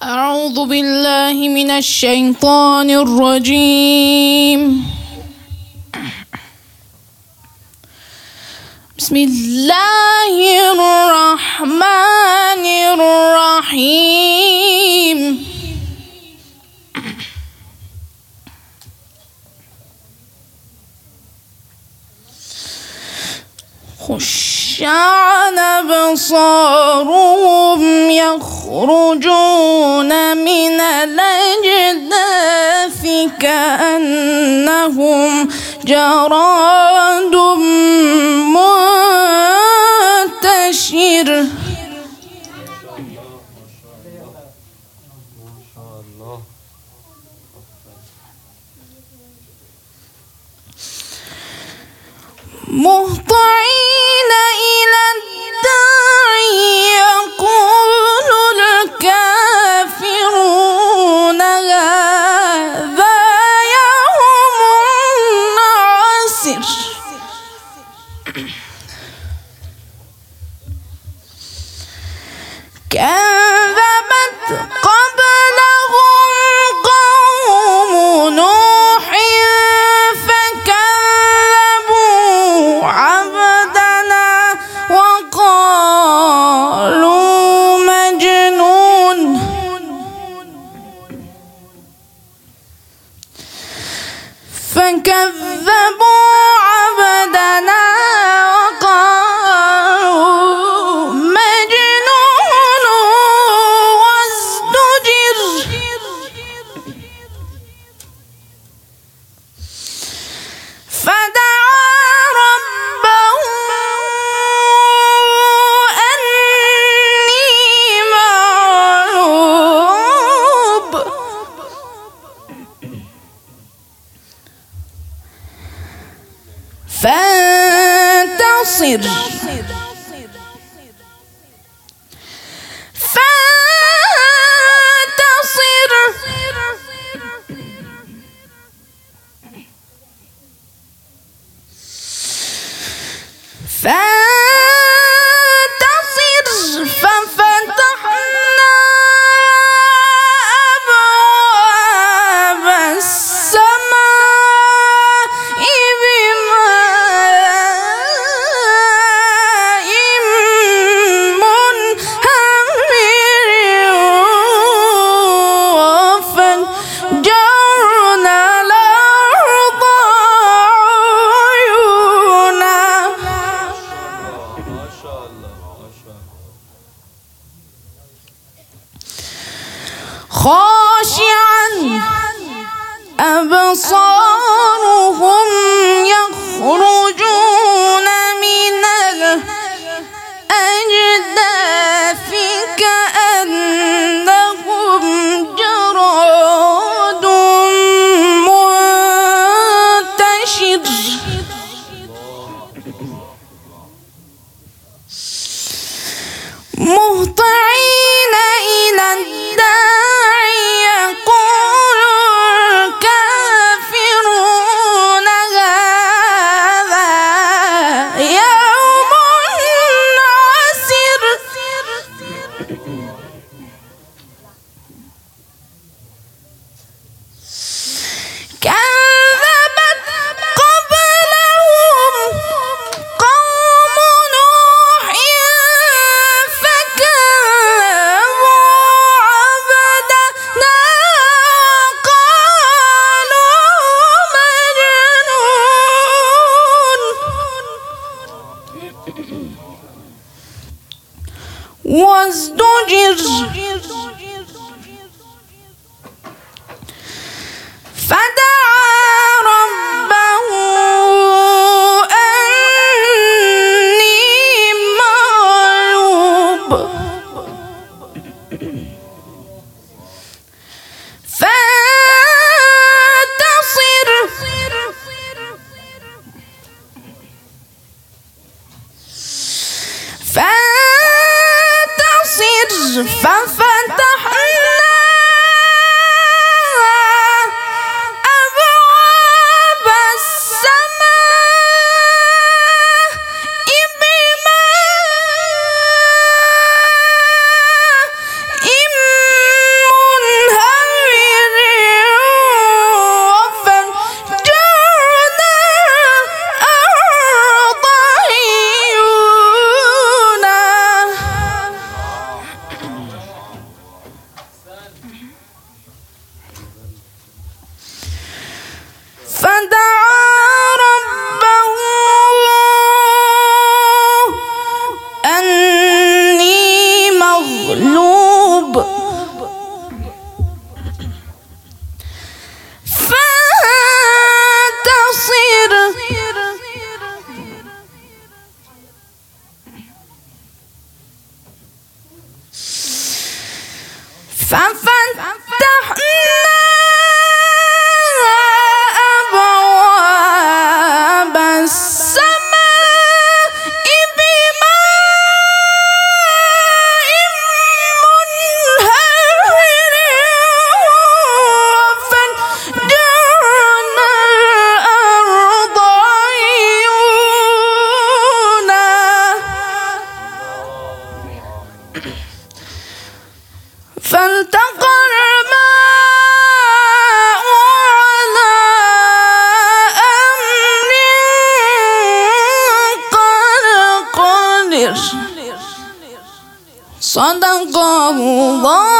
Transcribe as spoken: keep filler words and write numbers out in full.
أعوذ بالله من الشيطان الرجيم. بسم الله الرحمن الرحيم. خشعن أبصارهم يخرجون من الأجداث كأنهم جراد منتشر. مهطعين إلى الداعي يقول الكافرون هذا يوم عسر. كذبت قبلهم قوم نوح فكذبوا عبدنا وقالوا مجنون. فكذبوا عبدنا وقالوا مجنون وازدجر. فدعا ربه أني مغلوب فانتصر. فانتصر. فانتصر. ففتحنا أبواب السماء بماء منهمر وفجرنا الأرض عيونا. خاشعا أبصارهم يخرجون من الأجداث كأنهم جراد منتشر. مهطعين إلى الداعي يقول الكافرون هذا يوم عسر. كذبت قبلهم قوم نوح فكذبوا عبدنا وقالوا مجنون وازدجر. فدعا ربه أني مغلوب فانتصر. فانتصر. ففتحنا أبواب السماء بماء فانتصر ففتحنا أبواب السماء بماء منهمر وفجرنا الأرض عيونا فالتقى الماء على أمر قد قدر صدق الله